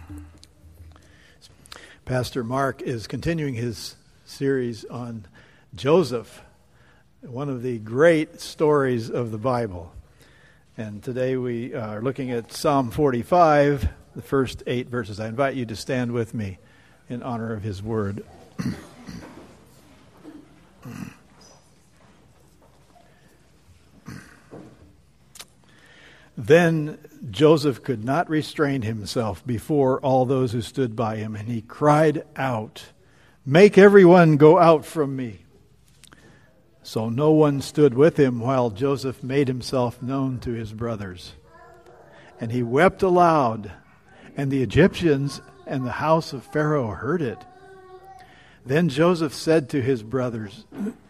Pastor Mark is continuing his series on Joseph, one of the great stories of the Bible. And today we are looking at Psalm 45, the first 8 verses. I invite you to stand with me in honor of his word. Then Joseph could not restrain himself before all those who stood by him, and he cried out, "Make everyone go out from me." So no one stood with him while Joseph made himself known to his brothers. And he wept aloud, and the Egyptians and the house of Pharaoh heard it. Then Joseph said to his brothers,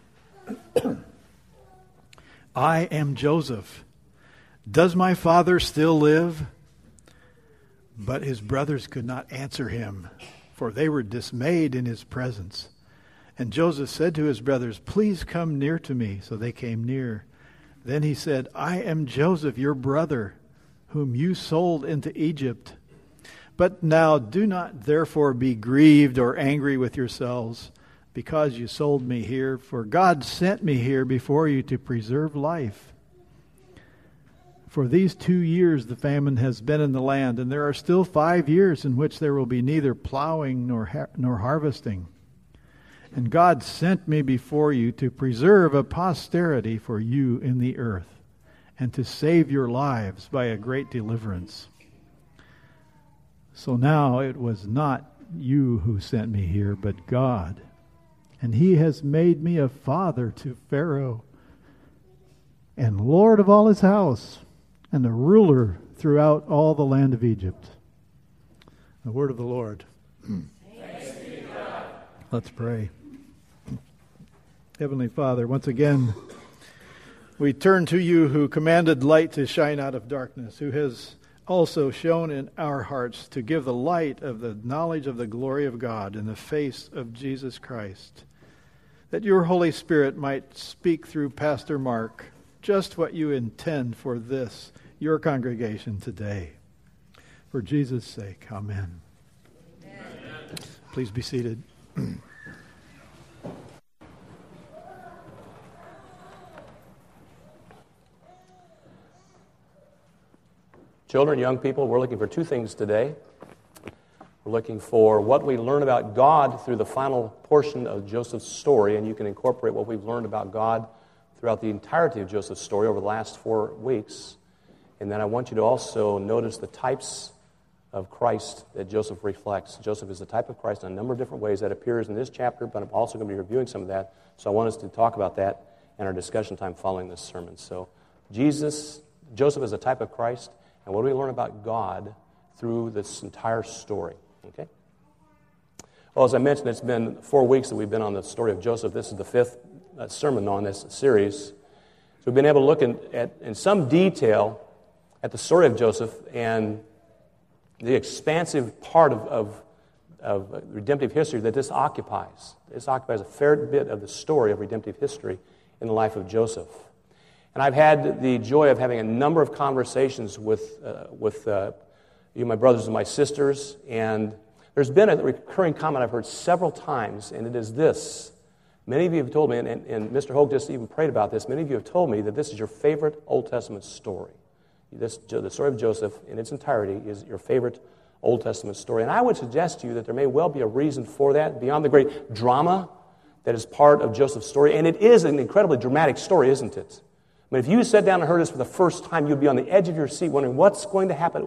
"I am Joseph. Does my father still live?" But his brothers could not answer him, for they were dismayed in his presence. And Joseph said to his brothers, "Please come near to me." So they came near. Then he said, "I am Joseph, your brother, whom you sold into Egypt. But now do not therefore be grieved or angry with yourselves because you sold me here, for God sent me here before you to preserve life. For these 2 years the famine has been in the land, and there are still 5 years in which there will be neither plowing nor harvesting. And God sent me before you to preserve a posterity for you in the earth, and to save your lives by a great deliverance. So now it was not you who sent me here, but God. And he has made me a father to Pharaoh, and Lord of all his house, and a ruler throughout all the land of Egypt." The word of the Lord. Thanks be to God. Let's pray. Heavenly Father, once again, we turn to you who commanded light to shine out of darkness, who has also shone in our hearts to give the light of the knowledge of the glory of God in the face of Jesus Christ, that your Holy Spirit might speak through Pastor Mark just what you intend for this, your congregation today. For Jesus' sake, amen. Amen. Please be seated. Children, young people, we're looking for two things today. We're looking for what we learn about God through the final portion of Joseph's story, and you can incorporate what we've learned about God throughout the entirety of Joseph's story over the last 4 weeks. And then I want you to also notice the types of Christ that Joseph reflects. Joseph is the type of Christ in a number of different ways that appears in this chapter, but I'm also going to be reviewing some of that. So I want us to talk about that in our discussion time following this sermon. So Joseph is a type of Christ, and what do we learn about God through this entire story? Okay? Well, as I mentioned, it's been 4 weeks that we've been on the story of Joseph. This is the 5th sermon on this series. So we've been able to look in some detail at the story of Joseph and the expansive part of redemptive history that this occupies. This occupies a fair bit of the story of redemptive history in the life of Joseph. And I've had the joy of having a number of conversations with you, my brothers and my sisters, and there's been a recurring comment I've heard several times, and it is this. Many of you have told me, and Mr. Hogue just even prayed about this, many of you have told me that this is your favorite Old Testament story. The story of Joseph in its entirety is your favorite Old Testament story. And I would suggest to you that there may well be a reason for that, beyond the great drama that is part of Joseph's story. And it is an incredibly dramatic story, isn't it? I mean, if you sat down and heard this for the first time, you'd be on the edge of your seat wondering what's going to happen.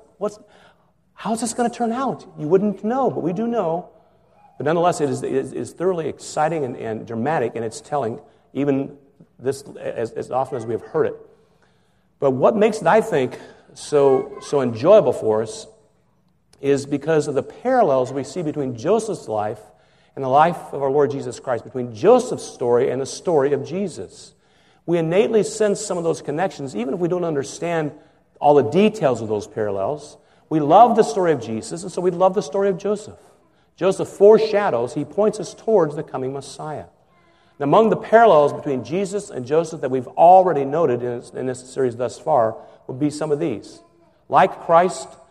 How's this going to turn out? You wouldn't know, but we do know. But nonetheless, it is thoroughly exciting and dramatic, and it's telling, even this as often as we have heard it. But what makes it, I think, so enjoyable for us is because of the parallels we see between Joseph's life and the life of our Lord Jesus Christ, between Joseph's story and the story of Jesus. We innately sense some of those connections, even if we don't understand all the details of those parallels. We love the story of Jesus, and so we love the story of Joseph. Joseph foreshadows, he points us towards the coming Messiah. And among the parallels between Jesus and Joseph that we've already noted in this series thus far would be some of these. Like Christ,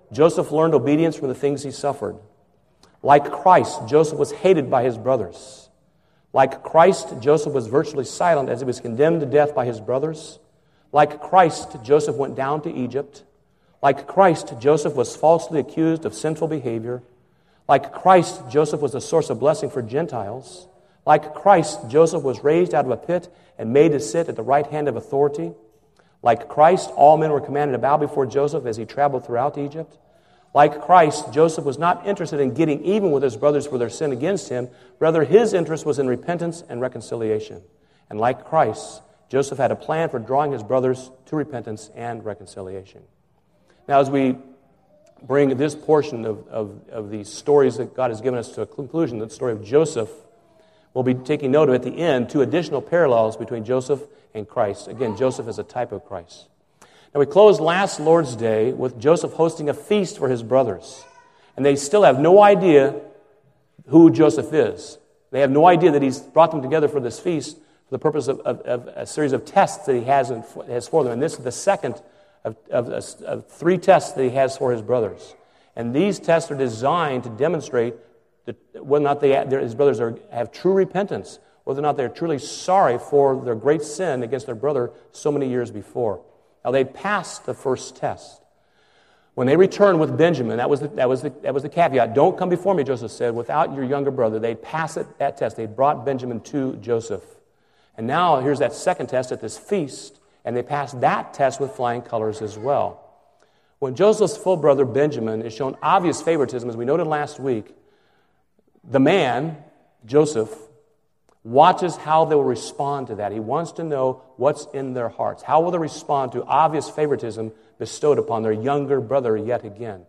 Joseph learned obedience from the things he suffered. Like Christ, Joseph was hated by his brothers. Like Christ, Joseph was virtually silent as he was condemned to death by his brothers. Like Christ, Joseph went down to Egypt. Like Christ, Joseph was falsely accused of sinful behavior. Like Christ, Joseph was a source of blessing for Gentiles. Like Christ, Joseph was raised out of a pit and made to sit at the right hand of authority. Like Christ, all men were commanded to bow before Joseph as he traveled throughout Egypt. Like Christ, Joseph was not interested in getting even with his brothers for their sin against him. Rather, his interest was in repentance and reconciliation. And like Christ, Joseph had a plan for drawing his brothers to repentance and reconciliation. Now, as we bring this portion of the stories that God has given us to a conclusion, the story of Joseph, we'll be taking note of at the end two additional parallels between Joseph and Christ. Again, Joseph is a type of Christ. Now, we closed last Lord's Day with Joseph hosting a feast for his brothers. And they still have no idea who Joseph is. They have no idea that he's brought them together for this feast for the purpose of a series of tests that he has for them. And this is the second of three tests that he has for his brothers. And these tests are designed to demonstrate whether or not his brothers have true repentance, whether or not they're truly sorry for their great sin against their brother so many years before. Now, they passed the first test. When they returned with Benjamin, that was the caveat. Don't come before me, Joseph said, without your younger brother. They passed that test. They brought Benjamin to Joseph. And now here's that second test at this feast, and they passed that test with flying colors as well. When Joseph's full brother Benjamin is shown obvious favoritism, as we noted last week, the man, Joseph, watches how they will respond to that. He wants to know what's in their hearts. How will they respond to obvious favoritism bestowed upon their younger brother yet again?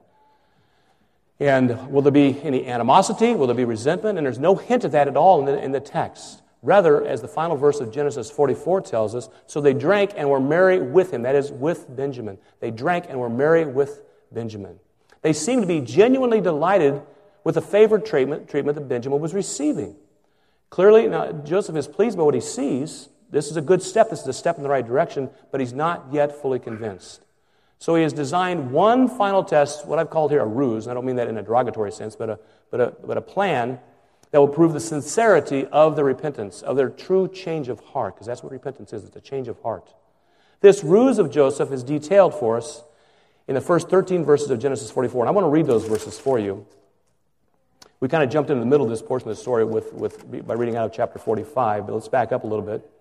And will there be any animosity? Will there be resentment? And there's no hint of that at all in the text. Rather, as the final verse of Genesis 44 tells us, so they drank and were merry with him, that is, with Benjamin. They drank and were merry with Benjamin. They seem to be genuinely delighted with the favored treatment that Benjamin was receiving. Clearly, now, Joseph is pleased by what he sees. This is a good step. This is a step in the right direction, but he's not yet fully convinced. So he has designed one final test, what I've called here a ruse. And I don't mean that in a derogatory sense, but a plan that will prove the sincerity of their repentance, of their true change of heart, because that's what repentance is. It's a change of heart. This ruse of Joseph is detailed for us in the first 13 verses of Genesis 44. And I want to read those verses for you. We kind of jumped into the middle of this portion of the story by reading out of chapter 45, but let's back up a little bit.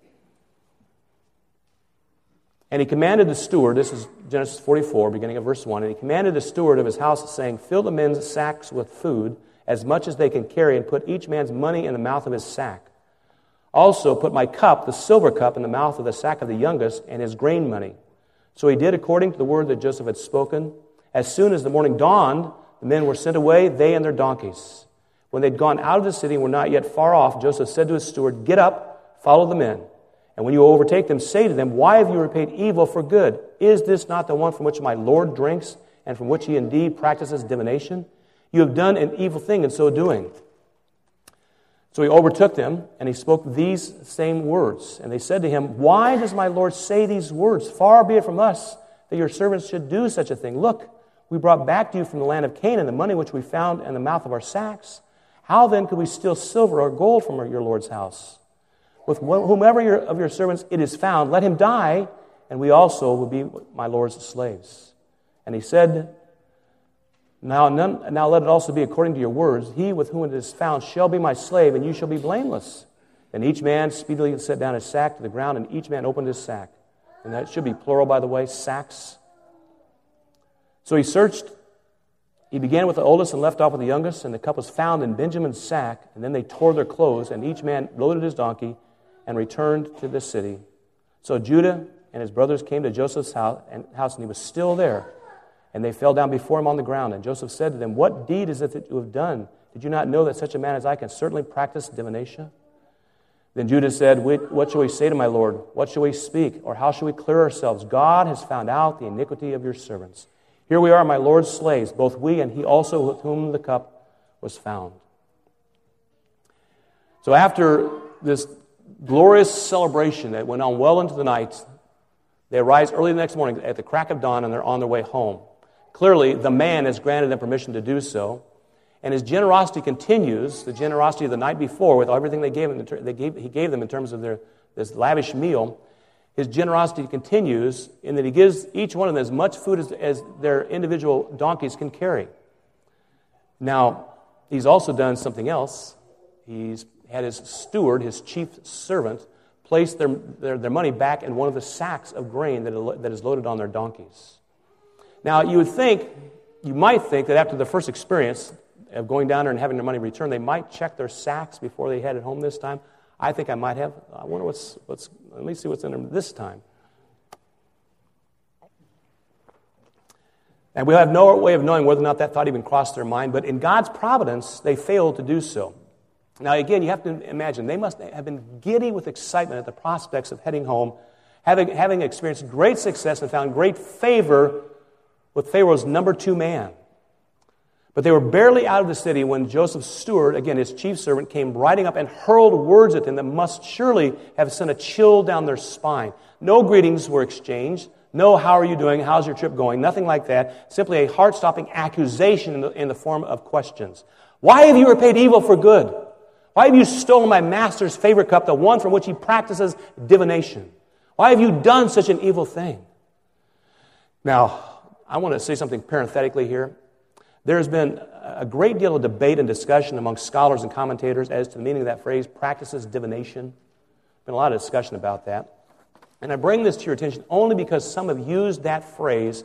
And he commanded the steward, this is Genesis 44, beginning of verse 1, and he commanded the steward of his house, saying, fill the men's sacks with food, as much as they can carry, and put each man's money in the mouth of his sack. Also put my cup, the silver cup, in the mouth of the sack of the youngest, and his grain money. So he did according to the word that Joseph had spoken. As soon as the morning dawned, the men were sent away, they and their donkeys. When they'd gone out of the city and were not yet far off, Joseph said to his steward, get up, follow the men. And when you overtake them, say to them, why have you repaid evil for good? Is this not the one from which my Lord drinks, and from which he indeed practices divination? You have done an evil thing in so doing. So he overtook them, and he spoke these same words. And they said to him, why does my Lord say these words? Far be it from us that your servants should do such a thing. Look, we brought back to you from the land of Canaan the money which we found in the mouth of our sacks. How then could we steal silver or gold from your Lord's house? With whomever of your servants it is found, let him die, and we also will be my Lord's slaves. And he said, Now let it also be according to your words. He with whom it is found shall be my slave, and you shall be blameless. And each man speedily set down his sack to the ground, and each man opened his sack. And that should be plural, by the way, sacks. So he searched. He began with the oldest and left off with the youngest, and the cup was found in Benjamin's sack. And then they tore their clothes, and each man loaded his donkey and returned to the city. So Judah and his brothers came to Joseph's house, and he was still there. And they fell down before him on the ground. And Joseph said to them, what deed is it that you have done? Did you not know that such a man as I can certainly practice divination? Then Judah said, what shall we say to my Lord? What shall we speak? Or how shall we clear ourselves? God has found out the iniquity of your servants. Here we are, my Lord's slaves, both we and he also with whom the cup was found. So after this glorious celebration that went on well into the night, they arise early the next morning at the crack of dawn, and they're on their way home. Clearly, the man has granted them permission to do so. And his generosity continues, the generosity of the night before, with everything he gave them in terms of this lavish meal. His generosity continues in that he gives each one of them as much food as their individual donkeys can carry. Now, he's also done something else. He's had his steward, his chief servant, place their money back in one of the sacks of grain that is loaded on their donkeys. Now, you might think that after the first experience of going down there and having their money returned, they might check their sacks before they headed home this time. I think I might have. I wonder let me see what's in them this time. And we have no way of knowing whether or not that thought even crossed their mind, but in God's providence, they failed to do so. Now, again, you have to imagine, they must have been giddy with excitement at the prospects of heading home, having experienced great success and found great favor with Pharaoh's number 2 man. But they were barely out of the city when Joseph's steward, again his chief servant, came riding up and hurled words at them that must surely have sent a chill down their spine. No greetings were exchanged. No, how are you doing? How's your trip going? Nothing like that. Simply a heart-stopping accusation in the form of questions. Why have you repaid evil for good? Why have you stolen my master's favorite cup, the one from which he practices divination? Why have you done such an evil thing? Now, I want to say something parenthetically here. There's been a great deal of debate and discussion among scholars and commentators as to the meaning of that phrase, practices divination. There's been a lot of discussion about that. And I bring this to your attention only because some have used that phrase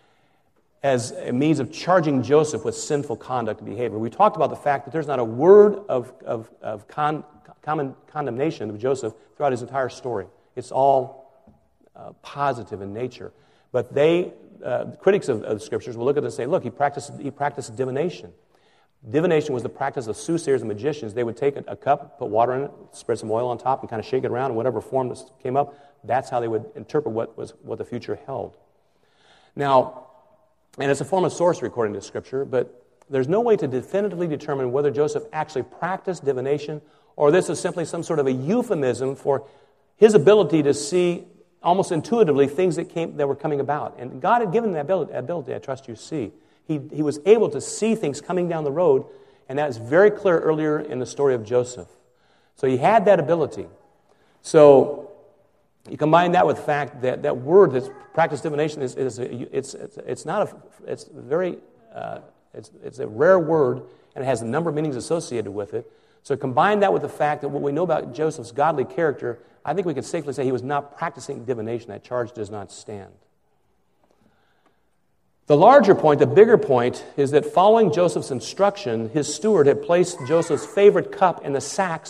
as a means of charging Joseph with sinful conduct and behavior. We talked about the fact that there's not a word of condemnation of Joseph throughout his entire story. It's all positive in nature. But critics of the Scriptures will look at it and say, look, he practiced divination. Divination was the practice of soothsayers and magicians. They would take a cup, put water in it, spread some oil on top, and kind of shake it around in whatever form this came up. That's how they would interpret what the future held. Now, and it's a form of sorcery according to Scripture, but there's no way to definitively determine whether Joseph actually practiced divination or this is simply some sort of a euphemism for his ability to see almost intuitively things that were coming about. And God had given him that ability, I trust you see. He was able to see things coming down the road, and that is very clear earlier in the story of Joseph. So he had that ability. So you combine that with the fact that that word that's practice divination it's a rare word, and it has a number of meanings associated with it. So combine that with the fact that what we know about Joseph's godly character, I think we can safely say he was not practicing divination. That charge does not stand. The larger point, the bigger point, is that following Joseph's instruction, his steward had placed Joseph's favorite cup in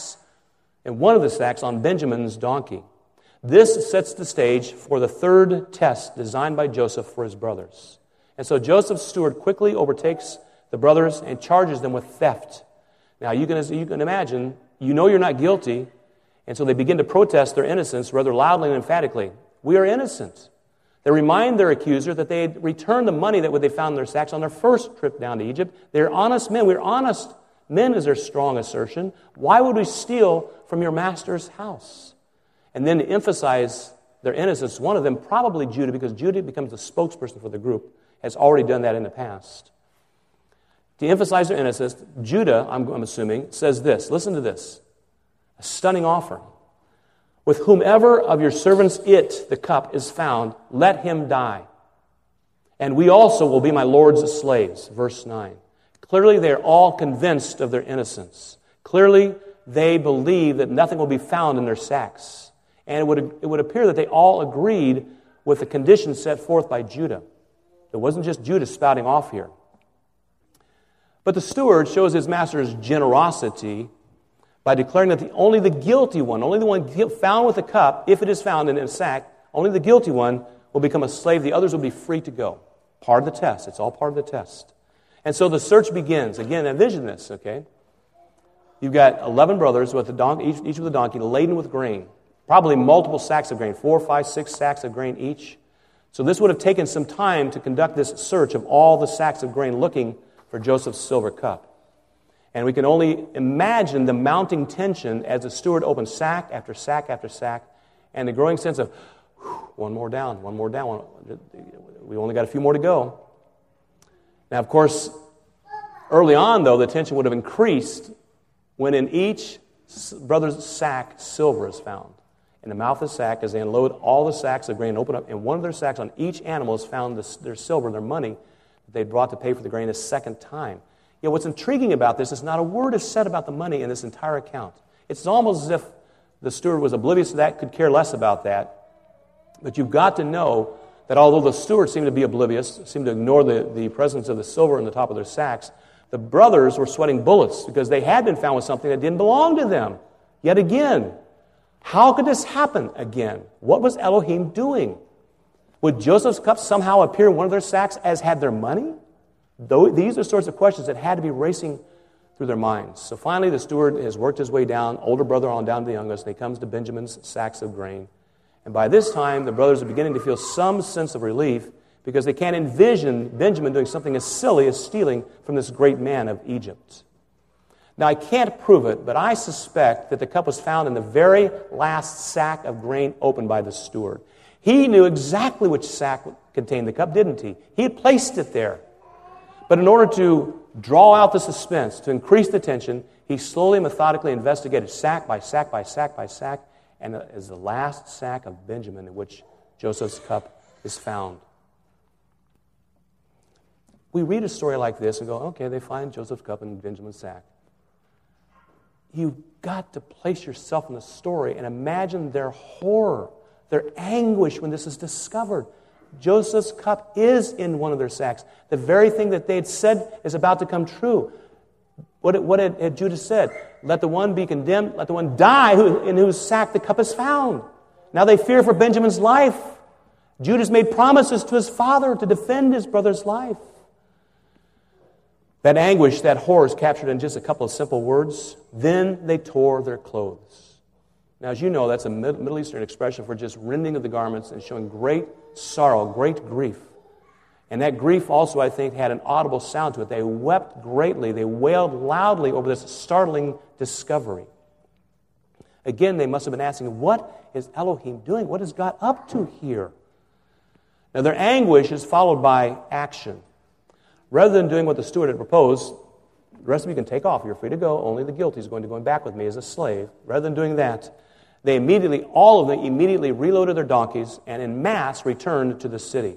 one of the sacks on Benjamin's donkey. This sets the stage for the third test designed by Joseph for his brothers. And so Joseph's steward quickly overtakes the brothers and charges them with theft. Now, you can imagine, you know you're not guilty, and so they begin to protest their innocence rather loudly and emphatically. We are innocent. They remind their accuser that they had returned the money that they found in their sacks on their first trip down to Egypt. They're honest men. We're honest men is their strong assertion. Why would we steal from your master's house? And then to emphasize their innocence, one of them, probably Judah, because Judah becomes the spokesperson for the group, has already done that in the past. To emphasize their innocence, Judah, I'm assuming, says this. Listen to this. A stunning offer. With whomever of your servants the cup, is found, let him die. And we also will be my Lord's slaves. Verse 9. Clearly, they are all convinced of their innocence. Clearly, they believe that nothing will be found in their sacks. And it would appear that they all agreed with the conditions set forth by Judah. It wasn't just Judah spouting off here. But the steward shows his master's generosity by declaring that only the guilty one, only the one found with the cup, if it is found in a sack, only the guilty one will become a slave. The others will be free to go. Part of the test. It's all part of the test. And so the search begins. Again, envision this, okay? You've got 11 brothers with each with a donkey laden with grain. Probably multiple sacks of grain, 4, 5, 6 sacks of grain each. So this would have taken some time to conduct this search of all the sacks of grain looking for Joseph's silver cup. And we can only imagine the mounting tension as the steward opened sack after sack after sack, and the growing sense of, one more down. We only got a few more to go. Now, of course, early on, though, the tension would have increased when in each brother's sack silver is found. In the mouth of the sack, as they unload all the sacks of grain and open up, in one of their sacks on each animal is found their silver, their money that they brought to pay for the grain a second time. Yet what's intriguing about this is not a word is said about the money in this entire account. It's almost as if the steward was oblivious to that, could care less about that. But you've got to know that although the steward seemed to be oblivious, seemed to ignore the presence of the silver in the top of their sacks, the brothers were sweating bullets because they had been found with something that didn't belong to them. Yet again, how could this happen again? What was Elohim doing? Would Joseph's cup somehow appear in one of their sacks as had their money? These are sorts of questions that had to be racing through their minds. So finally, the steward has worked his way down, older brother on down to the youngest, and he comes to Benjamin's sacks of grain. And by this time, the brothers are beginning to feel some sense of relief because they can't envision Benjamin doing something as silly as stealing from this great man of Egypt. Now, I can't prove it, but I suspect that the cup was found in the very last sack of grain opened by the steward. He knew exactly which sack contained the cup, didn't he? He had placed it there. But in order to draw out the suspense, to increase the tension, he slowly, methodically investigated sack by sack by sack by sack, and it is the last sack of Benjamin in which Joseph's cup is found. We read a story like this and go, okay, they find Joseph's cup in Benjamin's sack. You've got to place yourself in the story and imagine their horror, their anguish when this is discovered. Joseph's cup is in one of their sacks. The very thing that they had said is about to come true. What had Judah said? Let the one be condemned, let the one die in whose sack the cup is found. Now they fear for Benjamin's life. Judah's made promises to his father to defend his brother's life. That anguish, that horror is captured in just a couple of simple words. Then they tore their clothes. Now, as you know, that's a Middle Eastern expression for just rending of the garments and showing great sorrow, great grief. And that grief also, I think, had an audible sound to it. They wept greatly. They wailed loudly over this startling discovery. Again, they must have been asking, what is Elohim doing? What is God up to here? Now, their anguish is followed by action. Rather than doing what the steward had proposed, the rest of you can take off. You're free to go. Only the guilty is going to go back with me as a slave. Rather than doing that, all of them immediately reloaded their donkeys and in mass returned to the city.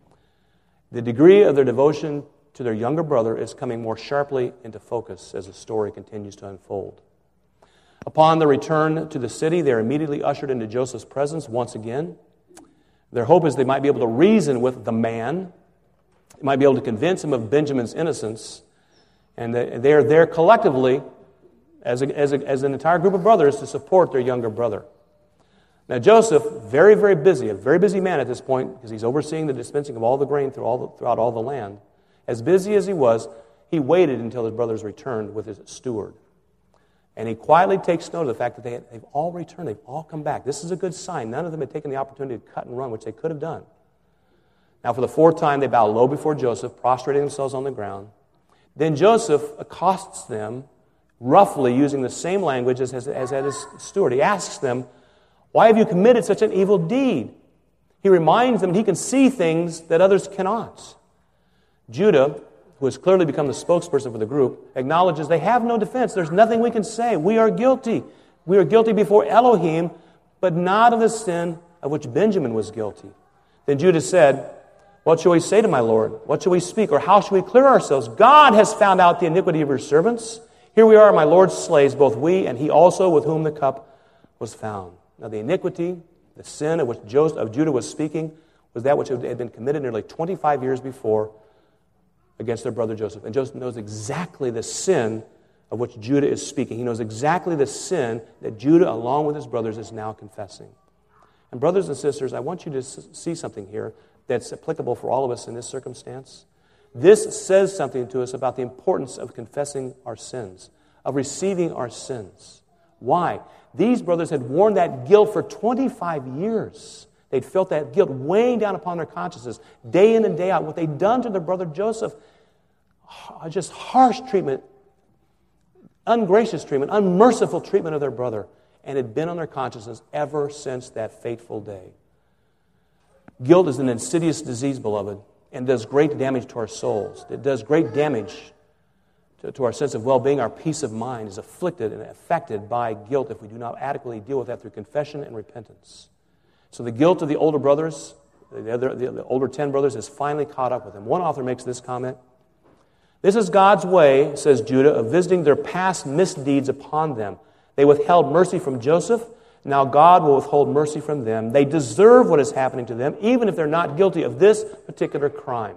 The degree of their devotion to their younger brother is coming more sharply into focus as the story continues to unfold. Upon their return to the city, they are immediately ushered into Joseph's presence once again. Their hope is they might be able to reason with the man. They might be able to convince him of Benjamin's innocence. And they are there collectively as an entire group of brothers to support their younger brother. Now Joseph, very, very busy, a very busy man at this point because he's overseeing the dispensing of all the grain throughout all the land. As busy as he was, he waited until his brothers returned with his steward. And he quietly takes note of the fact that they've all returned, they've all come back. This is a good sign. None of them had taken the opportunity to cut and run, which they could have done. Now for the fourth time, they bow low before Joseph, prostrating themselves on the ground. Then Joseph accosts them, roughly using the same language as his steward. He asks them, why have you committed such an evil deed? He reminds them he can see things that others cannot. Judah, who has clearly become the spokesperson for the group, acknowledges they have no defense. There's nothing we can say. We are guilty. We are guilty before Elohim, but not of the sin of which Benjamin was guilty. Then Judah said, what shall we say to my Lord? What shall we speak? Or how shall we clear ourselves? God has found out the iniquity of your servants. Here we are, my Lord's slaves, both we and he also with whom the cup was found. Now the iniquity, the sin of which Judah was speaking, was that which had been committed nearly 25 years before against their brother Joseph. And Joseph knows exactly the sin of which Judah is speaking. He knows exactly the sin that Judah, along with his brothers, is now confessing. And brothers and sisters, I want you to see something here that's applicable for all of us in this circumstance. This says something to us about the importance of confessing our sins, of receiving our sins. Why? These brothers had worn that guilt for 25 years. They'd felt that guilt weighing down upon their consciences, day in and day out. What they'd done to their brother Joseph, just harsh treatment, ungracious treatment, unmerciful treatment of their brother, and had been on their consciences ever since that fateful day. Guilt is an insidious disease, beloved, and does great damage to our souls. It does great damage to our sense of well-being. Our peace of mind is afflicted and affected by guilt if we do not adequately deal with that through confession and repentance. So the guilt of the older brothers, the older 10 brothers, is finally caught up with them. One author makes this comment: "This is God's way," says Judah, "of visiting their past misdeeds upon them. They withheld mercy from Joseph. Now God will withhold mercy from them. They deserve what is happening to them, even if they're not guilty of this particular crime."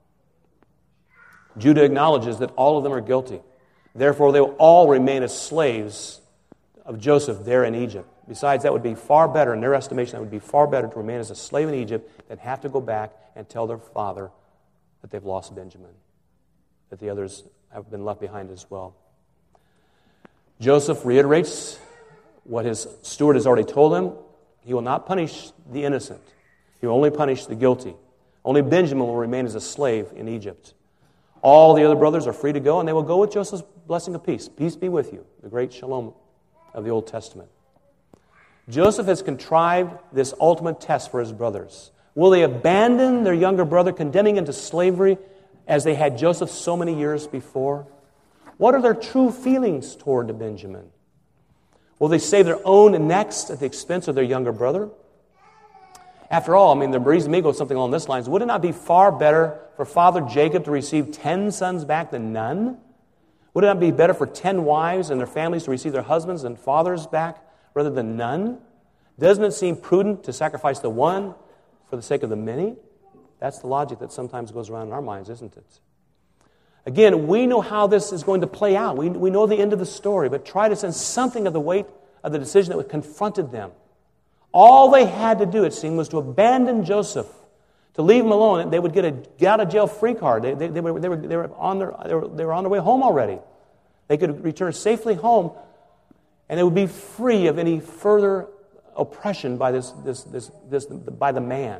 Judah acknowledges that all of them are guilty. Therefore, they will all remain as slaves of Joseph there in Egypt. Besides, that would be far better, in their estimation, that would be far better to remain as a slave in Egypt than have to go back and tell their father that they've lost Benjamin, that the others have been left behind as well. Joseph reiterates what his steward has already told him. He will not punish the innocent. He will only punish the guilty. Only Benjamin will remain as a slave in Egypt. All the other brothers are free to go, and they will go with Joseph's blessing of peace. Peace be with you, the great shalom of the Old Testament. Joseph has contrived this ultimate test for his brothers. Will they abandon their younger brother, condemning him to slavery as they had Joseph so many years before? What are their true feelings toward Benjamin? Will they save their own necks at the expense of their younger brother? After all, the reason may go something along this lines: would it not be far better for Father Jacob to receive 10 sons back than none? Would it not be better for 10 wives and their families to receive their husbands and fathers back rather than none? Doesn't it seem prudent to sacrifice the one for the sake of the many? That's the logic that sometimes goes around in our minds, isn't it? Again, we know how this is going to play out. We know the end of the story, but try to sense something of the weight of the decision that confronted them. All they had to do, it seemed, was to abandon Joseph, to leave him alone. They would get a get-out-of-jail-free card. They were on their way home already. They could return safely home, and they would be free of any further oppression by by the man.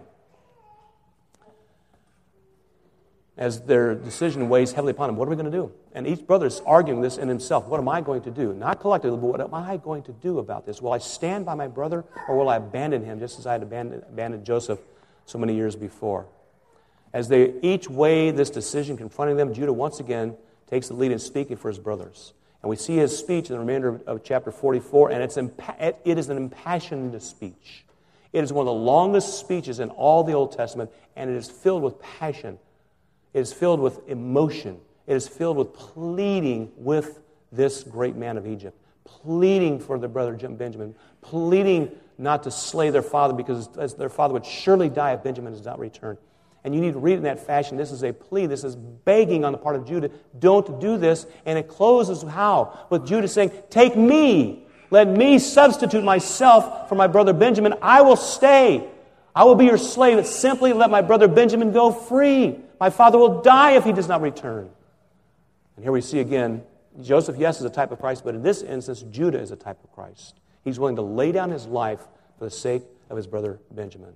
As their decision weighs heavily upon them, what are we going to do? And each brother is arguing this in himself. What am I going to do? Not collectively, but what am I going to do about this? Will I stand by my brother, or will I abandon him, just as I had abandoned Joseph so many years before? As they each weigh this decision confronting them, Judah once again takes the lead in speaking for his brothers. And we see his speech in the remainder of chapter 44, and it is an impassioned speech. It is one of the longest speeches in all the Old Testament, and it is filled with passion. It is filled with emotion. It is filled with pleading with this great man of Egypt, pleading for their brother Benjamin, pleading not to slay their father because their father would surely die if Benjamin does not return. And you need to read it in that fashion. This is a plea. This is begging on the part of Judah. Don't do this. And it closes how? With Judah saying, "Take me. Let me substitute myself for my brother Benjamin. I will stay. I will be your slave. Simply let my brother Benjamin go free. My father will die if he does not return." And here we see again, Joseph, yes, is a type of Christ, but in this instance, Judah is a type of Christ. He's willing to lay down his life for the sake of his brother Benjamin.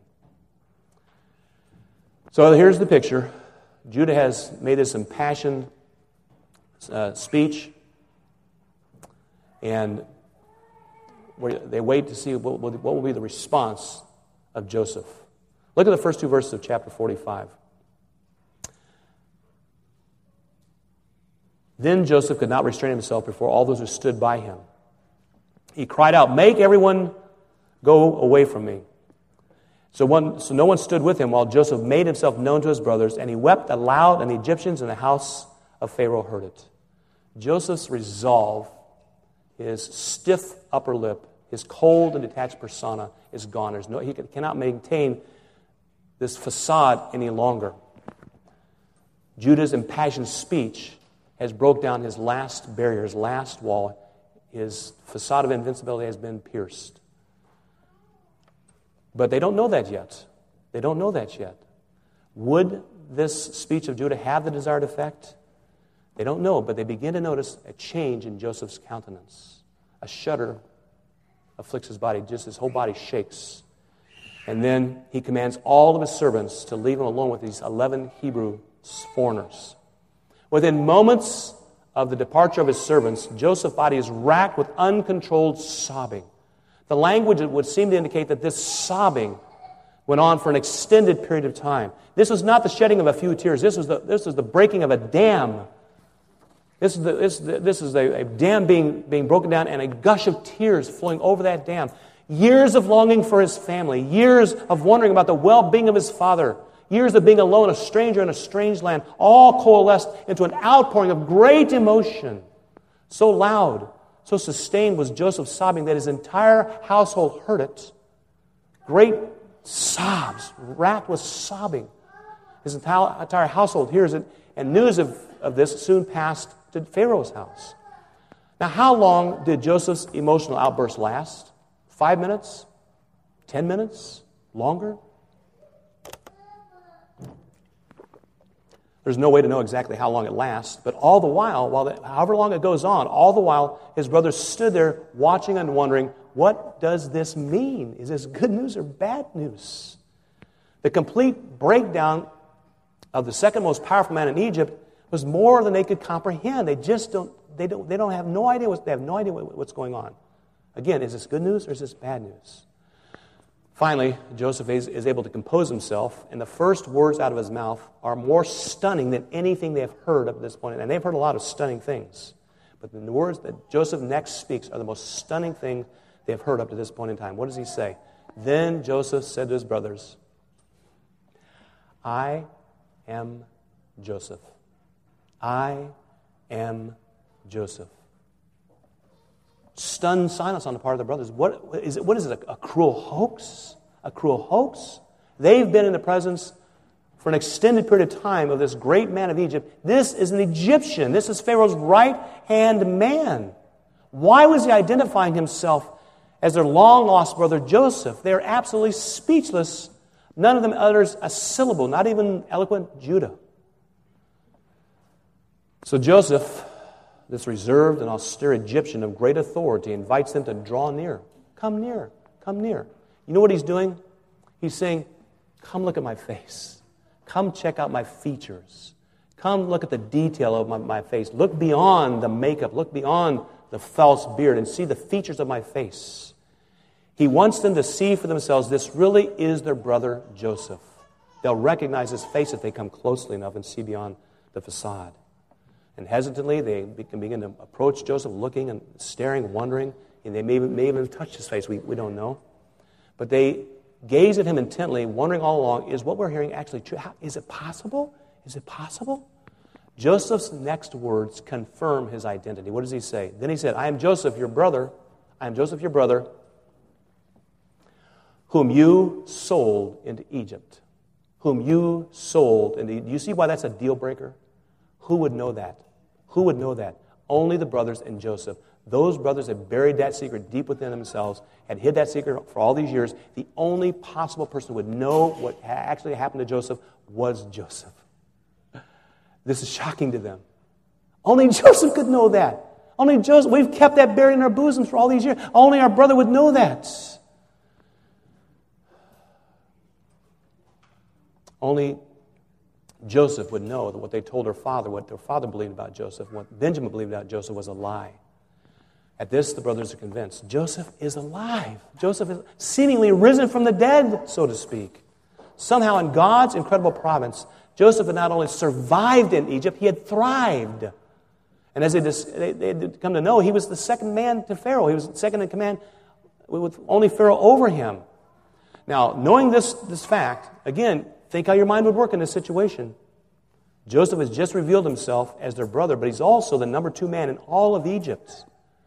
So here's the picture. Judah has made this impassioned speech, and they wait to see what will be the response of Joseph. Look at the first two verses of chapter 45. Then Joseph could not restrain himself before all those who stood by him. He cried out, "Make everyone go away from me." So no one stood with him while Joseph made himself known to his brothers, and he wept aloud, and the Egyptians in the house of Pharaoh heard it. Joseph's resolve, his stiff upper lip, his cold and detached persona is gone. He cannot maintain this facade any longer. Judah's impassioned speech has broke down his last barrier, his last wall. His facade of invincibility has been pierced. But they don't know that yet. They don't know that yet. Would this speech of Judah have the desired effect? They don't know, but they begin to notice a change in Joseph's countenance. A shudder afflicts his body, just his whole body shakes. And then he commands all of his servants to leave him alone with these 11 Hebrew foreigners. Within moments of the departure of his servants, Joseph's body is racked with uncontrolled sobbing. The language would seem to indicate that this sobbing Went on for an extended period of time. This was not the shedding of a few tears. This was the breaking of a dam. This is a dam being broken down and a gush of tears flowing over that dam. Years of longing for his family. Years of wondering about the well-being of his father. Years of being alone, a stranger in a strange land, all coalesced into an outpouring of great emotion. So loud, so sustained was Joseph's sobbing that his entire household heard it. Great sobs, racked with sobbing. His entire household hears it, and news of this soon passed to Pharaoh's house. Now, how long did Joseph's emotional outburst last? 5 minutes? 10 minutes? Longer? There's no way to know exactly how long it lasts, but all the while, however long it goes on, all the while, his brothers stood there watching and wondering, what does this mean? Is this good news or bad news? The complete breakdown of the second most powerful man in Egypt was more than they could comprehend. They have no idea what's going on. Again, is this good news or is this bad news? Finally, Joseph is able to compose himself, and the first words out of his mouth are more stunning than anything they have heard up to this point. And they've heard a lot of stunning things. But the words that Joseph next speaks are the most stunning thing they have heard up to this point in time. What does he say? Then Joseph said to his brothers, I am Joseph. I am Joseph. Stunned silence on the part of the brothers. What is it? A cruel hoax? A cruel hoax? They've been in the presence for an extended period of time of this great man of Egypt. This is an Egyptian. This is Pharaoh's right-hand man. Why was he identifying himself as their long-lost brother Joseph? They are absolutely speechless. None of them utters a syllable, not even eloquent Judah. So Joseph, this reserved and austere Egyptian of great authority, invites them to draw near. Come near. Come near. You know what he's doing? He's saying, come look at my face. Come check out my features. Come look at the detail of my face. Look beyond the makeup. Look beyond the false beard and see the features of my face. He wants them to see for themselves this really is their brother Joseph. They'll recognize his face if they come closely enough and see beyond the facade. And hesitantly, they can begin to approach Joseph, looking and staring, wondering. And they may even touch his face. We don't know. But they gaze at him intently, wondering all along, is what we're hearing actually true? Is it possible? Is it possible? Joseph's next words confirm his identity. What does he say? Then he said, I am Joseph, your brother. I am Joseph, your brother, whom you sold into Egypt. Whom you sold into Egypt. Do you see why that's a deal breaker? Who would know that? Who would know that? Only the brothers and Joseph. Those brothers had buried that secret deep within themselves, had hid that secret for all these years. The only possible person who would know what actually happened to Joseph was Joseph. This is shocking to them. Only Joseph could know that. Only Joseph. We've kept that buried in our bosoms for all these years. Only our brother would know that. Only Joseph would know that what they told their father, what their father believed about Joseph, what Benjamin believed about Joseph was a lie. At this, the brothers are convinced. Joseph is alive. Joseph is seemingly risen from the dead, so to speak. Somehow, in God's incredible providence, Joseph had not only survived in Egypt, he had thrived. And as they come to know, he was the second man to Pharaoh. He was second in command with only Pharaoh over him. Now, knowing this fact, again, think how your mind would work in this situation. Joseph has just revealed himself as their brother, but he's also the number 2 man in all of Egypt.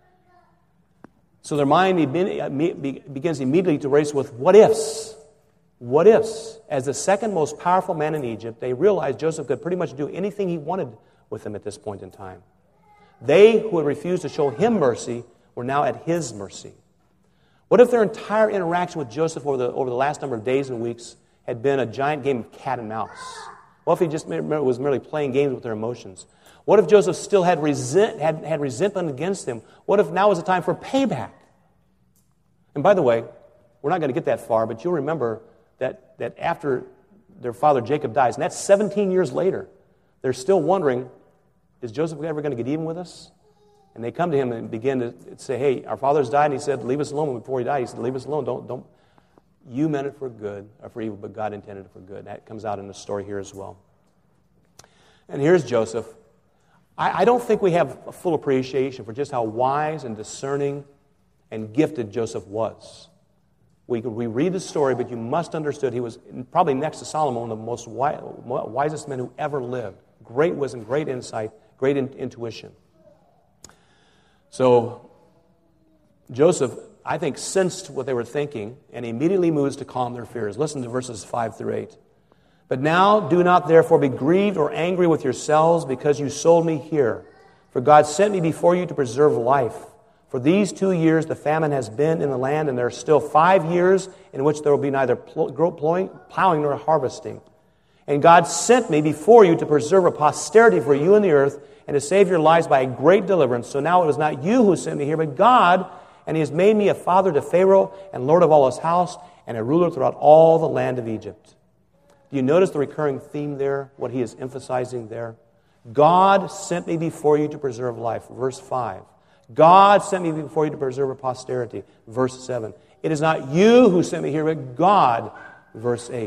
So their mind begins immediately to race with what ifs. What ifs? As the second most powerful man in Egypt, they realized Joseph could pretty much do anything he wanted with them at this point in time. They who had refused to show him mercy were now at his mercy. What if their entire interaction with Joseph over the last number of days and weeks had been a giant game of cat and mouse? What if he just was merely playing games with their emotions? What if Joseph still had resentment against them? What if now was the time for payback? And by the way, we're not going to get that far, but you'll remember that after their father Jacob dies, and that's 17 years later, they're still wondering, is Joseph ever going to get even with us? And they come to him and begin to say, hey, our father's died, and he said, leave us alone before he died. He said, leave us alone, you meant it for good, or for evil, but God intended it for good. That comes out in the story here as well. And here's Joseph. I don't think we have a full appreciation for just how wise and discerning and gifted Joseph was. We read the story, but you must understand he was probably next to Solomon, one of the most wisest men who ever lived. Great wisdom, great insight, great intuition. So Joseph, I think, sensed what they were thinking and immediately moves to calm their fears. Listen to verses 5 through 8. But now do not therefore be grieved or angry with yourselves because you sold me here. For God sent me before you to preserve life. For these 2 years the famine has been in the land, and there are still 5 years in which there will be neither plowing nor harvesting. And God sent me before you to preserve a posterity for you in the earth, and to save your lives by a great deliverance. So now it was not you who sent me here, but God, and He has made me a father to Pharaoh, and lord of all his house, and a ruler throughout all the land of Egypt. Do you notice the recurring theme there, what he is emphasizing there? God sent me before you to preserve life, verse 5. God sent me before you to preserve a posterity, verse 7. It is not you who sent me here, but God, verse 8.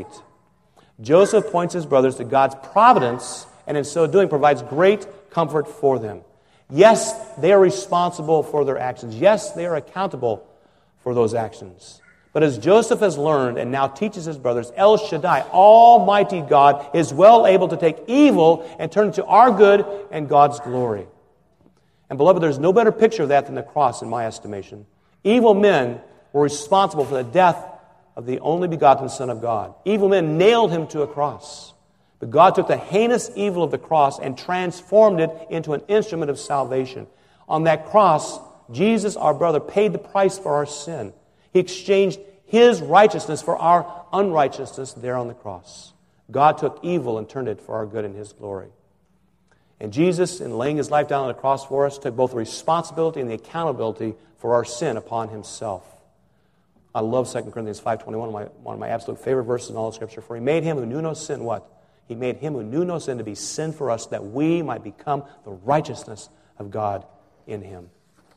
Joseph points his brothers to God's providence, and in so doing provides great comfort for them. Yes, they are responsible for their actions. Yes, they are accountable for those actions. But as Joseph has learned and now teaches his brothers, El Shaddai, Almighty God, is well able to take evil and turn it to our good and God's glory. And beloved, there's no better picture of that than the cross in my estimation. Evil men were responsible for the death of the only begotten Son of God. Evil men nailed him to a cross. But God took the heinous evil of the cross and transformed it into an instrument of salvation. On that cross, Jesus, our brother, paid the price for our sin. He exchanged His righteousness for our unrighteousness there on the cross. God took evil and turned it for our good and His glory. And Jesus, in laying His life down on the cross for us, took both the responsibility and the accountability for our sin upon Himself. I love 2 Corinthians 5:21, one of my absolute favorite verses in all of Scripture. For He made Him who knew no sin, what? He made Him who knew no sin to be sin for us, that we might become the righteousness of God in Him.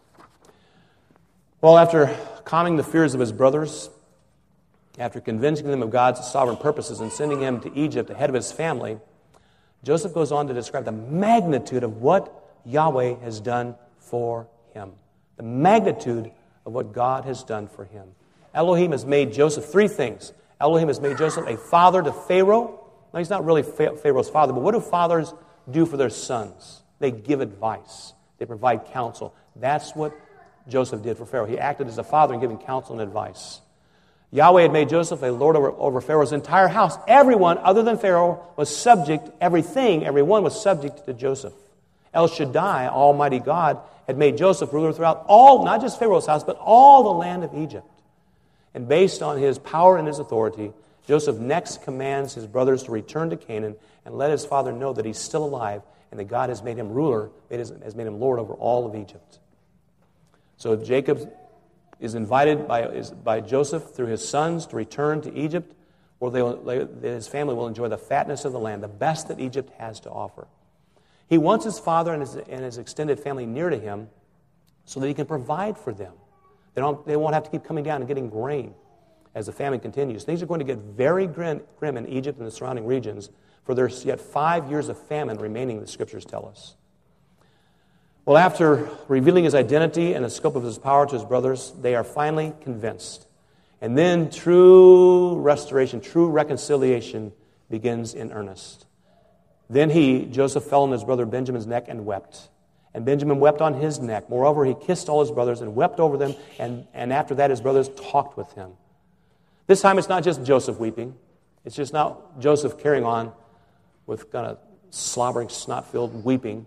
Well, after calming the fears of his brothers, after convincing them of God's sovereign purposes and sending him to Egypt ahead of his family, Joseph goes on to describe the magnitude of what Yahweh has done for him. The magnitude of what God has done for him. Elohim has made Joseph 3 things. Elohim has made Joseph a father to Pharaoh. Now, he's not really Pharaoh's father, but what do fathers do for their sons? They give advice. They provide counsel. That's what Joseph did for Pharaoh. He acted as a father in giving counsel and advice. Yahweh had made Joseph a lord over Pharaoh's entire house. Everyone other than Pharaoh was subject, everyone was subject to Joseph. El Shaddai, Almighty God, had made Joseph ruler throughout all, not just Pharaoh's house, but all the land of Egypt. And based on his power and his authority, Joseph next commands his brothers to return to Canaan and let his father know that he's still alive and that God has made him ruler, has made him lord over all of Egypt. So Jacob is invited by Joseph through his sons to return to Egypt, where his family will enjoy the fatness of the land, the best that Egypt has to offer. He wants his father and his extended family near to him so that he can provide for them. They won't have to keep coming down and getting grain as the famine continues. Things are going to get very grim in Egypt and the surrounding regions, for there's yet 5 years of famine remaining, the Scriptures tell us. Well, after revealing his identity and the scope of his power to his brothers, they are finally convinced. And then true restoration, true reconciliation begins in earnest. Then Joseph, fell on his brother Benjamin's neck and wept. And Benjamin wept on his neck. Moreover, he kissed all his brothers and wept over them. And after that, his brothers talked with him. This time, it's not just Joseph weeping. It's just not Joseph carrying on with kind of slobbering, snot-filled weeping.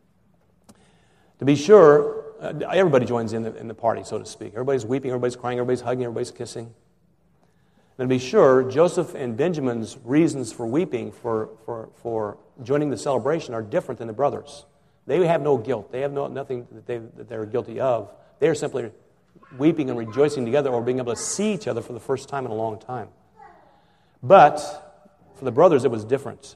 To be sure, everybody joins in the party, so to speak. Everybody's weeping, everybody's crying, everybody's hugging, everybody's kissing. And to be sure, Joseph and Benjamin's reasons for weeping, for joining the celebration, are different than the brothers. They have no guilt. They have nothing that they're guilty of. They are simply weeping and rejoicing together, or being able to see each other for the first time in a long time. But for the brothers, it was different.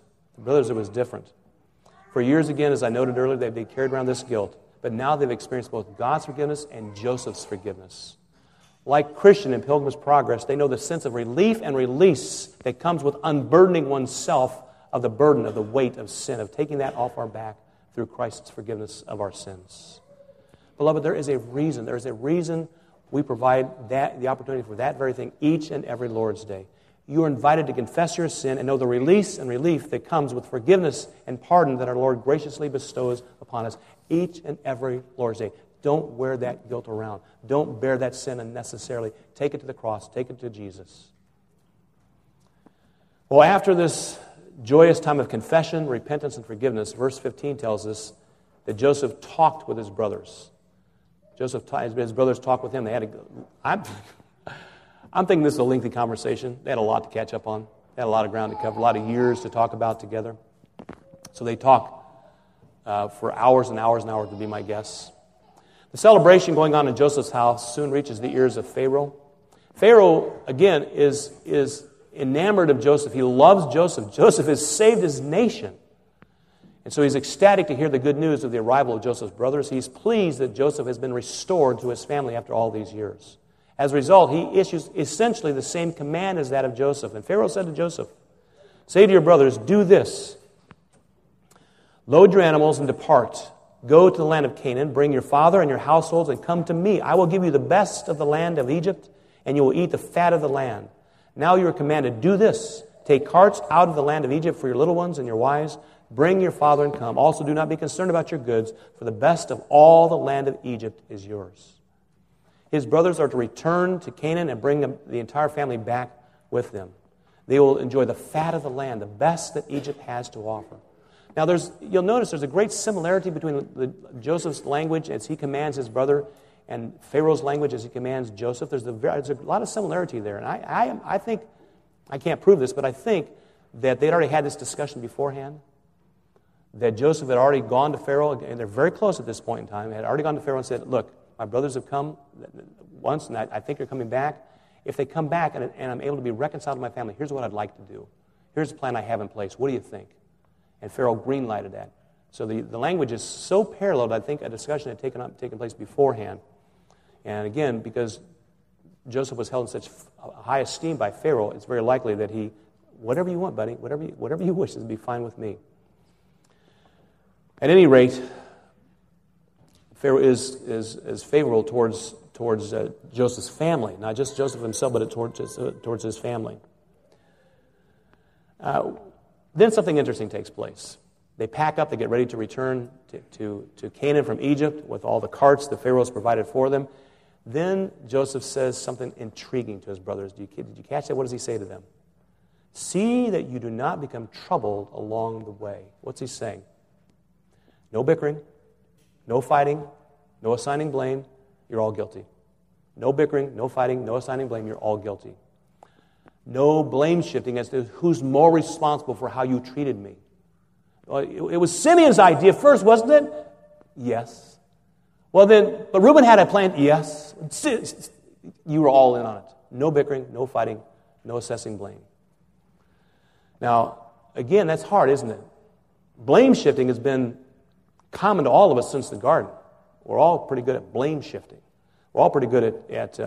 For years, again, as I noted earlier, they've been carried around this guilt. But now they've experienced both God's forgiveness and Joseph's forgiveness. Like Christian in Pilgrim's Progress, they know the sense of relief and release that comes with unburdening oneself of the burden of the weight of sin, of taking that off our back through Christ's forgiveness of our sins. Beloved, there is a reason. There is a reason we provide the opportunity for that very thing each and every Lord's Day. You are invited to confess your sin and know the release and relief that comes with forgiveness and pardon that our Lord graciously bestows upon us each and every Lord's Day. Don't wear that guilt around. Don't bear that sin unnecessarily. Take it to the cross. Take it to Jesus. Well, after this joyous time of confession, repentance, and forgiveness, verse 15 tells us that Joseph talked with his brothers. His brothers talked with him. They had I'm thinking this is a lengthy conversation. They had a lot to catch up on. They had a lot of ground to cover, a lot of years to talk about together. So they talk for hours and hours and hours, would be my guess. The celebration going on in Joseph's house soon reaches the ears of Pharaoh. Pharaoh, again, is enamored of Joseph. He loves Joseph. Joseph has saved his nation. And so he's ecstatic to hear the good news of the arrival of Joseph's brothers. He's pleased that Joseph has been restored to his family after all these years. As a result, he issues essentially the same command as that of Joseph. And Pharaoh said to Joseph, "Say to your brothers, do this. Load your animals and depart. Go to the land of Canaan, bring your father and your households, and come to me. I will give you the best of the land of Egypt, and you will eat the fat of the land. Now you are commanded, do this. Take carts out of the land of Egypt for your little ones and your wives. Bring your father and come. Also do not be concerned about your goods, for the best of all the land of Egypt is yours." His brothers are to return to Canaan and bring the entire family back with them. They will enjoy the fat of the land, the best that Egypt has to offer. Now, you'll notice there's a great similarity between Joseph's language as he commands his brother and Pharaoh's language as he commands Joseph. There's a lot of similarity there. And I think, I can't prove this, but I think that they'd already had this discussion beforehand, that Joseph had already gone to Pharaoh, and they're very close at this point in time, had already gone to Pharaoh and said, "Look, my brothers have come once, and I think they're coming back. If they come back and I'm able to be reconciled to my family, here's what I'd like to do. Here's the plan I have in place. What do you think?" And Pharaoh green-lighted that. So the language is so parallel that I think a discussion had taken place beforehand. And again, because Joseph was held in such high esteem by Pharaoh, it's very likely that he, whatever you want, buddy, whatever you wish, it'll be fine with me. At any rate, Pharaoh is favorable towards Joseph's family, not just Joseph himself, but towards his family. Then something interesting takes place. They pack up, they get ready to return to Canaan from Egypt with all the carts that Pharaoh's provided for them. Then Joseph says something intriguing to his brothers. Did you catch that? What does he say to them? "See that you do not become troubled along the way." What's he saying? No bickering, no fighting, no assigning blame. You're all guilty. No bickering, no fighting, no assigning blame. You're all guilty. No blame shifting as to who's more responsible for how you treated me. Well, it was Simeon's idea first, wasn't it? Yes. Well then, but Reuben had a plan. Yes. You were all in on it. No bickering, no fighting, no assessing blame. Now, again, that's hard, isn't it? Blame shifting has been common to all of us since the garden. We're all pretty good at blame shifting. We're all pretty good at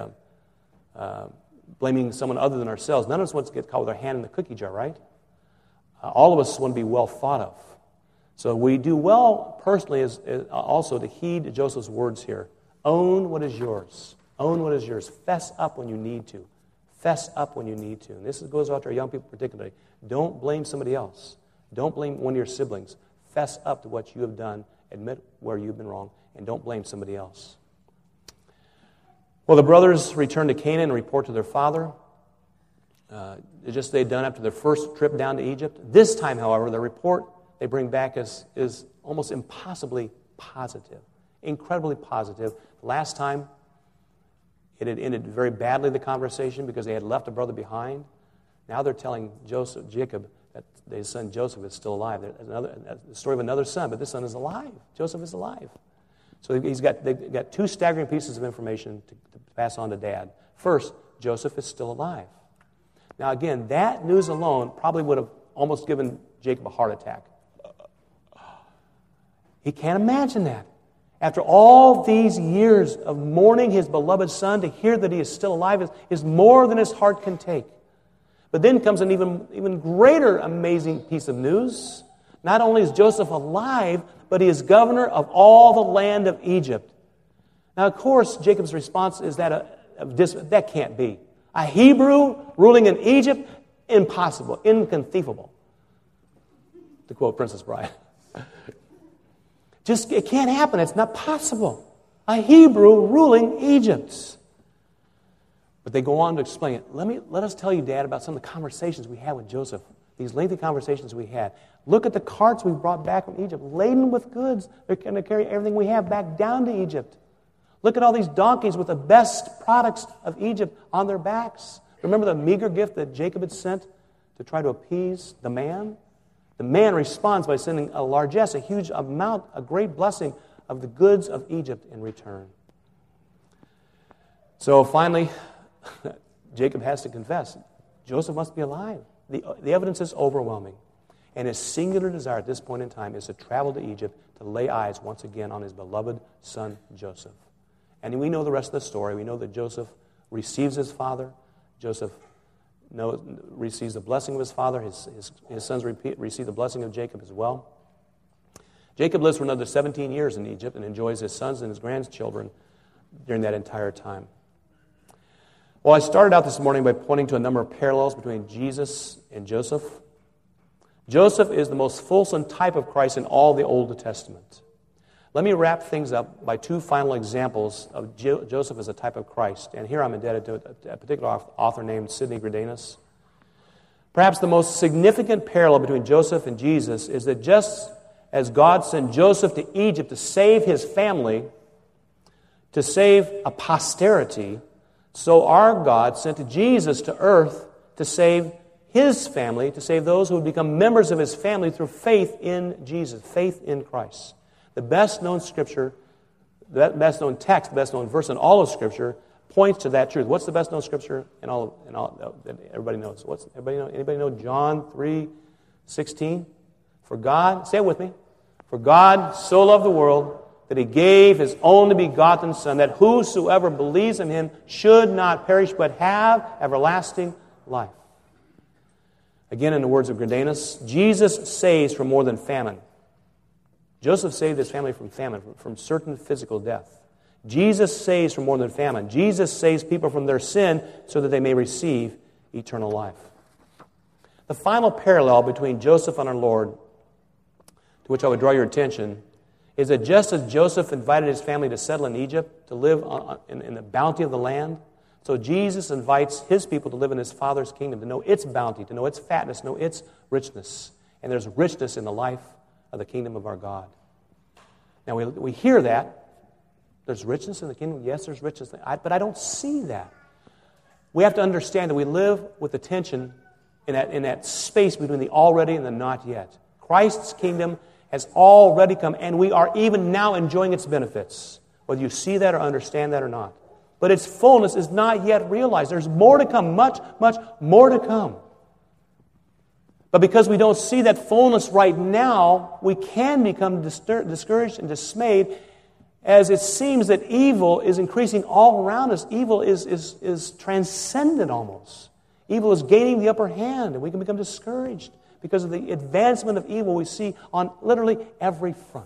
blaming someone other than ourselves. None of us want to get caught with our hand in the cookie jar, right? All of us want to be well thought of. So we do well personally is also to heed Joseph's words here. Own what is yours. Own what is yours. Fess up when you need to. Fess up when you need to. And this goes out to our young people particularly. Don't blame somebody else. Don't blame one of your siblings. Fess up to what you have done. Admit where you've been wrong. And don't blame somebody else. Well, the brothers return to Canaan and report to their father. Just they'd done after their first trip down to Egypt. This time, however, the report they bring back is almost impossibly positive. Incredibly positive. Last time, it had ended very badly, the conversation, because they had left a brother behind. Now they're telling Jacob, that his son Joseph is still alive. There's the story of another son, but this son is alive. Joseph is alive. So they've got two staggering pieces of information to pass on to Dad. First, Joseph is still alive. Now again, that news alone probably would have almost given Jacob a heart attack. He can't imagine that. After all these years of mourning his beloved son, to hear that he is still alive is more than his heart can take. But then comes an even greater amazing piece of news. Not only is Joseph alive, but he is governor of all the land of Egypt. Now, of course, Jacob's response is that can't be. A Hebrew ruling in Egypt? Impossible, inconceivable. To quote Princess Bride. It can't happen. It's not possible. A Hebrew ruling Egypt. But they go on to explain it. Let us tell you, Dad, about some of the conversations we had with Joseph. These lengthy conversations we had. Look at the carts we brought back from Egypt, laden with goods. They're going to carry everything we have back down to Egypt. Look at all these donkeys with the best products of Egypt on their backs. Remember the meager gift that Jacob had sent to try to appease the man? The man responds by sending a largesse, a huge amount, a great blessing of the goods of Egypt in return. So finally, Jacob has to confess, Joseph must be alive. The evidence is overwhelming. And his singular desire at this point in time is to travel to Egypt to lay eyes once again on his beloved son Joseph. And we know the rest of the story. We know that Joseph receives his father. Joseph receives the blessing of his father. His sons receive the blessing of Jacob as well. Jacob lives for another 17 years in Egypt and enjoys his sons and his grandchildren during that entire time. Well, I started out this morning by pointing to a number of parallels between Jesus and Joseph. Joseph is the most fulsome type of Christ in all the Old Testament. Let me wrap things up by two final examples of Joseph as a type of Christ. And here I'm indebted to a particular author named Sidney Greidanus. Perhaps the most significant parallel between Joseph and Jesus is that just as God sent Joseph to Egypt to save his family, to save a posterity, so our God sent Jesus to earth to save his family, to save those who would become members of his family through faith in Jesus, faith in Christ. The best-known scripture, the best-known text, the best-known verse in all of Scripture points to that truth. What's the best-known scripture in all that everybody knows? Anybody know John 3:16? For God, say it with me. For God so loved the world that he gave his only begotten Son, that whosoever believes in him should not perish but have everlasting life. Again, in the words of Greidanus, Jesus saves from more than famine. Joseph saved his family from famine, from certain physical death. Jesus saves from more than famine. Jesus saves people from their sin so that they may receive eternal life. The final parallel between Joseph and our Lord, to which I would draw your attention, is that just as Joseph invited his family to settle in Egypt, to live in the bounty of the land, so Jesus invites his people to live in his Father's kingdom, to know its bounty, to know its fatness, to know its richness. And there's richness in the life of the kingdom of our God. Now we hear that. There's richness in the kingdom. Yes, there's richness. But I don't see that. We have to understand that we live with the tension in that space between the already and the not yet. Christ's kingdom has already come, and we are even now enjoying its benefits, whether you see that or understand that or not. But its fullness is not yet realized. There's more to come, much, much more to come. But because we don't see that fullness right now, we can become discouraged and dismayed as it seems that evil is increasing all around us. Evil is transcendent almost. Evil is gaining the upper hand, and we can become discouraged because of the advancement of evil we see on literally every front.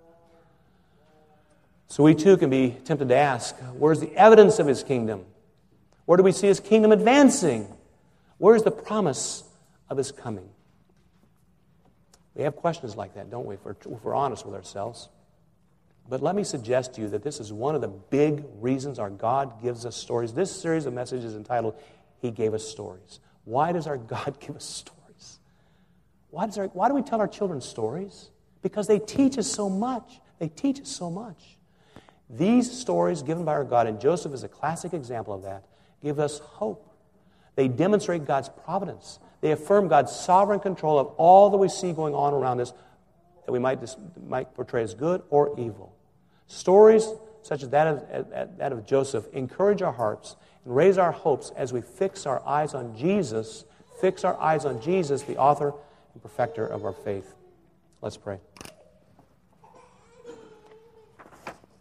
So we too can be tempted to ask, where's the evidence of his kingdom? Where do we see his kingdom advancing? Where's the promise of his coming? We have questions like that, don't we, if we're honest with ourselves. But let me suggest to you that this is one of the big reasons our God gives us stories. This series of messages is entitled, He Gave Us Stories. Why does our God give us stories? Why do we tell our children stories? Because they teach us so much. They teach us so much. These stories given by our God, and Joseph is a classic example of that, give us hope. They demonstrate God's providence. They affirm God's sovereign control of all that we see going on around us that we might portray as good or evil. Stories such as that of Joseph encourage our hearts and raise our hopes as we fix our eyes on Jesus, the author and perfecter of our faith. Let's pray.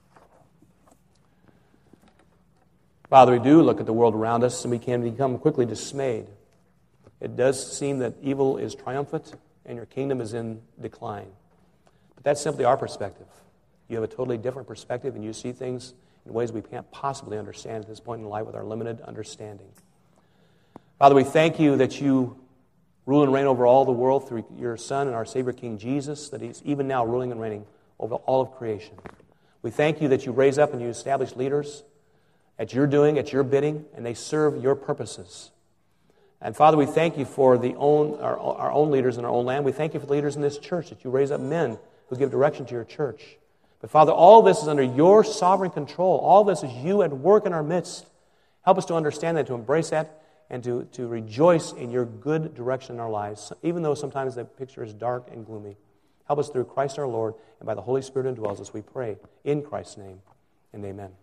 Father, we do look at the world around us and we can become quickly dismayed. It does seem that evil is triumphant and your kingdom is in decline. But that's simply our perspective. You have a totally different perspective and you see things in ways we can't possibly understand at this point in life with our limited understanding. Father, we thank you that you rule and reign over all the world through your Son and our Savior King Jesus, that He's even now ruling and reigning over all of creation. We thank you that you raise up and you establish leaders at your doing, at your bidding, and they serve your purposes. And Father, we thank you for our own leaders in our own land. We thank you for the leaders in this church, that you raise up men who give direction to your church. But Father, all this is under your sovereign control. All this is you at work in our midst. Help us to understand that, to embrace that, and to rejoice in your good direction in our lives, even though sometimes the picture is dark and gloomy. Help us through Christ our Lord, and by the Holy Spirit indwells us, we pray in Christ's name, and amen.